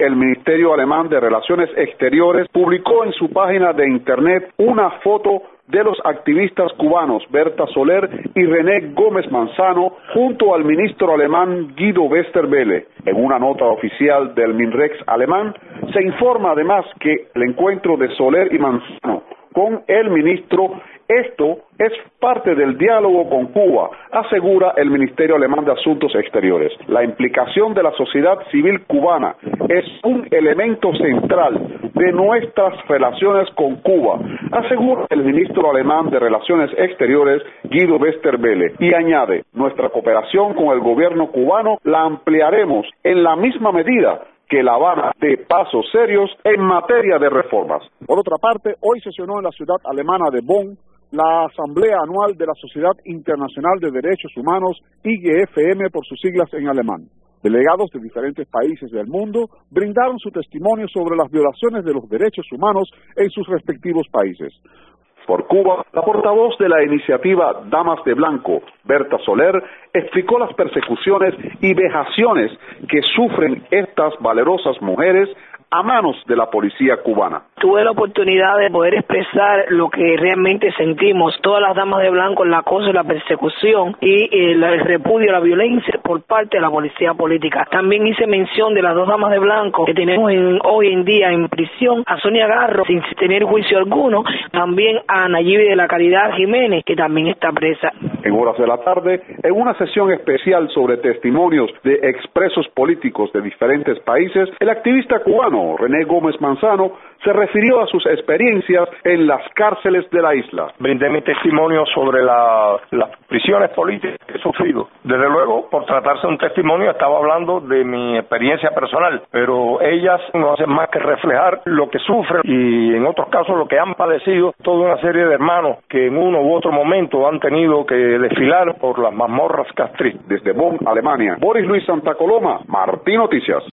el Ministerio Alemán de Relaciones Exteriores publicó en su página de internet una foto de los activistas cubanos Berta Soler y René Gómez Manzano junto al ministro alemán Guido Westerwelle. En una nota oficial del Minrex alemán se informa además que el encuentro de Soler y Manzano con el ministro, esto es parte del diálogo con Cuba, asegura el Ministerio Alemán de Asuntos Exteriores. La implicación de la sociedad civil cubana es un elemento central de nuestras relaciones con Cuba, asegura el ministro alemán de Relaciones Exteriores Guido Westerwelle, y añade, nuestra cooperación con el gobierno cubano la ampliaremos en la misma medida que La Habana dé pasos serios en materia de reformas. Por otra parte, hoy sesionó en la ciudad alemana de Bonn la Asamblea Anual de la Sociedad Internacional de Derechos Humanos, IGFM por sus siglas en alemán. Delegados de diferentes países del mundo brindaron su testimonio sobre las violaciones de los derechos humanos en sus respectivos países. Por Cuba, la portavoz de la iniciativa Damas de Blanco, Berta Soler, explicó las persecuciones y vejaciones que sufren estas valerosas mujeres a manos de la policía cubana. Tuve la oportunidad de poder expresar lo que realmente sentimos, todas las damas de blanco, el acoso y la persecución y el repudio a la violencia por parte de la policía política. También hice mención de las dos damas de blanco que tenemos hoy en día en prisión, a Sonia Garro sin tener juicio alguno, también a Nayibi de la Caridad Jiménez, que también está presa. En horas de la tarde, en una sesión especial sobre testimonios de expresos políticos de diferentes países, el activista cubano René Gómez Manzano se refirió a sus experiencias en las cárceles de la isla. Brindé mi testimonio sobre las prisiones políticas que he sufrido. Desde luego, por tratarse de un testimonio, estaba hablando de mi experiencia personal, pero ellas no hacen más que reflejar lo que sufren y en otros casos lo que han padecido toda una serie de hermanos que en uno u otro momento han tenido que desfilar por las mazmorras castristas. Desde Bonn, Alemania, Boris Luis Santa Coloma, Martín Noticias.